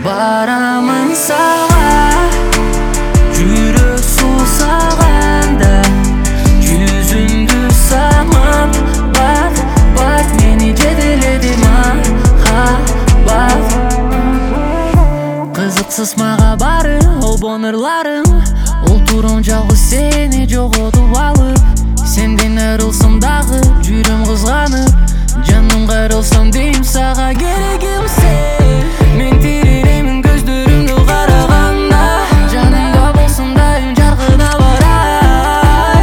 барамын сага, жүрөк сусаганда, жүзүңдү самап, бат мени жетеледи махаббат. Кызыксыз мага бары обон ырларың, олтурум жалгыз сени жоготуп алып. Сенден айрылсам дагы жүрөм кызганып, жаным кайрылсам дейм сага керегим сен. Мен тиренемин көздөрүңдү караганда, жанымда болсун дайым жаркырап барай.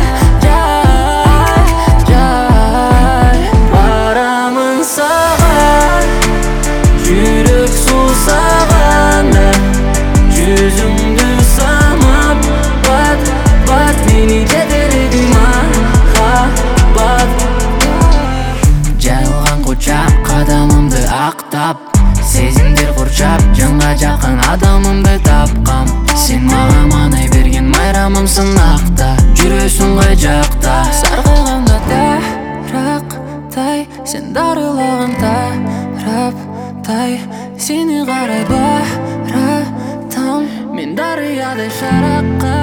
Жай барамын сага, жүрөк сусаганда, жүзүңдү самап, бат мени жетеледи махаббат. Жайылган кучак кадамымды актап, сезимдер курчап, жанга жакын адамымды тапкам. Сен мага маанай берген майрамымсың акта, жүрөсүң кай жакта. Саргайганда тарактай, сен дарылаган тараптай, сени карай баратам. Мен дарыядай шаракка